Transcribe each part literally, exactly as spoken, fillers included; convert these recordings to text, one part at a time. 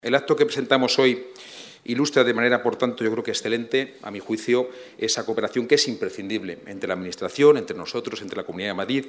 El acto que presentamos hoy ilustra de manera, por tanto, yo creo que excelente, a mi juicio, esa cooperación que es imprescindible entre la Administración, entre nosotros, entre la Comunidad de Madrid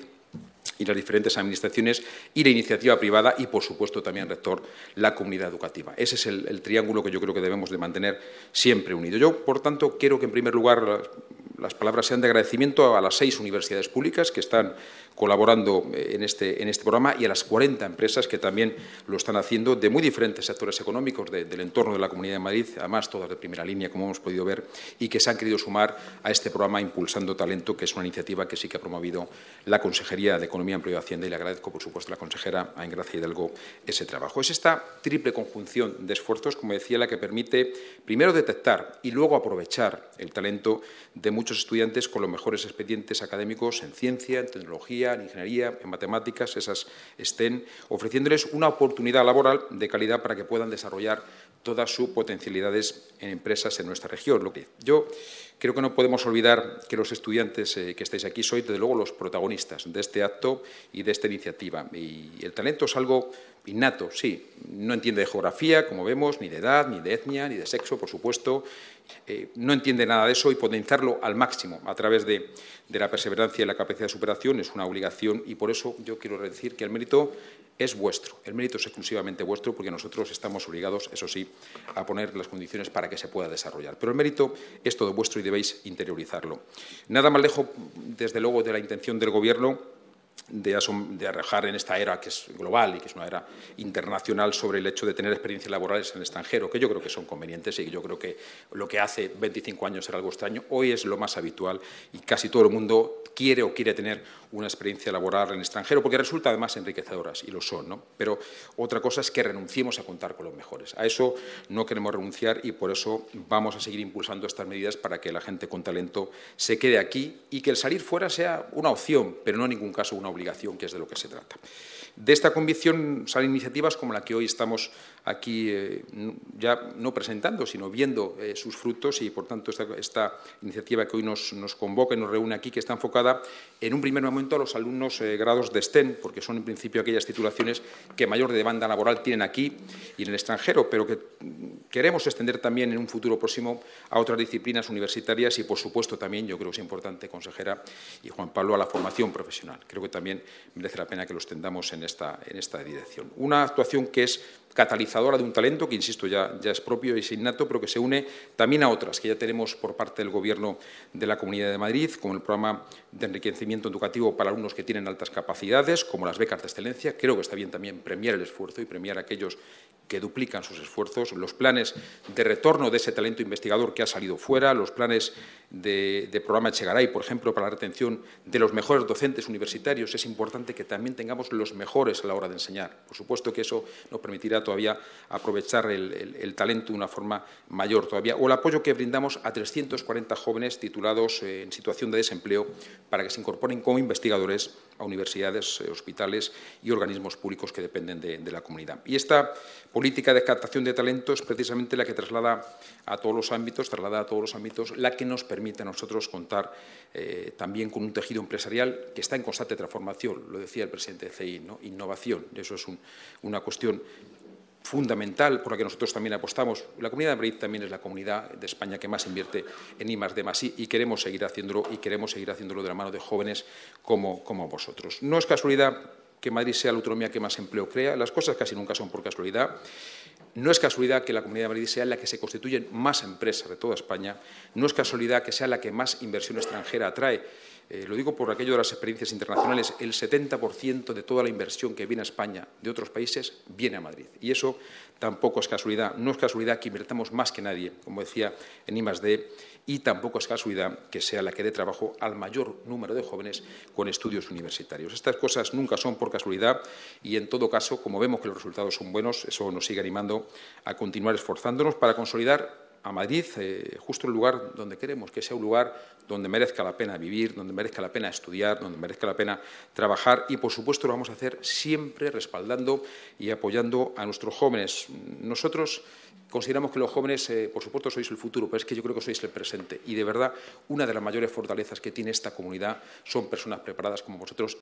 y las diferentes administraciones y la iniciativa privada y, por supuesto, también, rector, la comunidad educativa. Ese es el, el triángulo que yo creo que debemos de mantener siempre unido. Yo, por tanto, quiero que, en primer lugar, las palabras sean de agradecimiento a las seis universidades públicas que están colaborando en este, en este programa y a las cuarenta empresas que también lo están haciendo de muy diferentes sectores económicos de, del entorno de la Comunidad de Madrid, además todas de primera línea, como hemos podido ver, y que se han querido sumar a este programa Impulsando Talento, que es una iniciativa que sí que ha promovido la Consejería de Economía, Empleo y Hacienda, y le agradezco, por supuesto, a la consejera, a Engracia Hidalgo, ese trabajo. Es esta triple conjunción de esfuerzos, como decía, la que permite primero detectar y luego aprovechar el talento de muchos estudiantes con los mejores expedientes académicos en ciencia, en tecnología, en ingeniería, en matemáticas, esas STEM, ofreciéndoles una oportunidad laboral de calidad para que puedan desarrollar todas sus potencialidades en empresas en nuestra región. Yo creo que no podemos olvidar que los estudiantes eh, que estáis aquí sois, desde luego, los protagonistas de este acto y de esta iniciativa. Y el talento es algo innato, sí. No entiende de geografía, como vemos, ni de edad, ni de etnia, ni de sexo, por supuesto. Eh, no entiende nada de eso y potenciarlo al máximo a través de, de la perseverancia y la capacidad de superación es una obligación y por eso yo quiero decir que el mérito es vuestro. El mérito es exclusivamente vuestro porque nosotros estamos obligados, eso sí, a poner las condiciones para que se pueda desarrollar. Pero el mérito es todo vuestro y debéis interiorizarlo. Nada más lejos, desde luego, de la intención del Gobierno de, de arrojar en esta era que es global y que es una era internacional sobre el hecho de tener experiencias laborales en el extranjero, que yo creo que son convenientes y yo creo que lo que hace veinticinco años era algo extraño, hoy es lo más habitual y casi todo el mundo quiere o quiere tener una experiencia laboral en el extranjero, porque resulta además enriquecedoras, y lo son, ¿no? Pero otra cosa es que renunciemos a contar con los mejores. A eso no queremos renunciar y por eso vamos a seguir impulsando estas medidas para que la gente con talento se quede aquí y que el salir fuera sea una opción, pero no en ningún caso una obligación, que es de lo que se trata. De esta convicción salen iniciativas como la que hoy estamos aquí eh, ya no presentando, sino viendo eh, sus frutos y, por tanto, esta, esta iniciativa que hoy nos, nos convoca y nos reúne aquí, que está enfocada en un primer momento a los alumnos eh, grados de STEM, porque son, en principio, aquellas titulaciones que mayor demanda laboral tienen aquí y en el extranjero, pero que queremos extender también en un futuro próximo a otras disciplinas universitarias y, por supuesto, también, yo creo que es importante, consejera y Juan Pablo, a la formación profesional. Creo que también merece la pena que lo extendamos en esta, en esta dirección. Una actuación que es catalizadora de un talento que, insisto, ya, ya es propio y es innato, pero que se une también a otras que ya tenemos por parte del Gobierno de la Comunidad de Madrid, como el programa de enriquecimiento educativo para alumnos que tienen altas capacidades, como las becas de excelencia. Creo que está bien también premiar el esfuerzo y premiar a aquellos que duplican sus esfuerzos, los planes de retorno de ese talento investigador que ha salido fuera, los planes de, de programa Echegaray, por ejemplo, para la retención de los mejores docentes universitarios. Es importante que también tengamos los mejores a la hora de enseñar. Por supuesto que eso nos permitirá todavía aprovechar el, el, el talento de una forma mayor todavía. O el apoyo que brindamos a trescientos cuarenta jóvenes titulados eh, en situación de desempleo para que se incorporen como investigadores a universidades, eh, hospitales y organismos públicos que dependen de, de la comunidad. Y esta política de captación de talento es precisamente la que traslada a todos los ámbitos, traslada a todos los ámbitos, la que nos permite a nosotros contar eh, también con un tejido empresarial que está en constante transformación, lo decía el presidente de C I, ¿no? Innovación, eso es un, una cuestión fundamental por la que nosotros también apostamos. La Comunidad de Madrid también es la comunidad de España que más invierte en I más D más I y queremos seguir haciéndolo y queremos seguir haciéndolo de la mano de jóvenes como, como vosotros. No es casualidad que Madrid sea la autonomía que más empleo crea. Las cosas casi nunca son por casualidad. No es casualidad que la Comunidad de Madrid sea la que se constituyen más empresas de toda España. No es casualidad que sea la que más inversión extranjera atrae. Eh, lo digo por aquello de las experiencias internacionales. El setenta por ciento de toda la inversión que viene a España de otros países viene a Madrid. Y eso tampoco es casualidad. No es casualidad que invirtamos más que nadie, como decía, en I más D, y tampoco es casualidad que sea la que dé trabajo al mayor número de jóvenes con estudios universitarios. Estas cosas nunca son por casualidad y, en todo caso, como vemos que los resultados son buenos, eso nos sigue animando a continuar esforzándonos para consolidar a Madrid eh, justo el lugar donde queremos, que sea un lugar donde merezca la pena vivir, donde merezca la pena estudiar, donde merezca la pena trabajar y, por supuesto, lo vamos a hacer siempre respaldando y apoyando a nuestros jóvenes. Nosotros consideramos que los jóvenes, eh, por supuesto, sois el futuro, pero es que yo creo que sois el presente y, de verdad, una de las mayores fortalezas que tiene esta comunidad son personas preparadas como vosotros.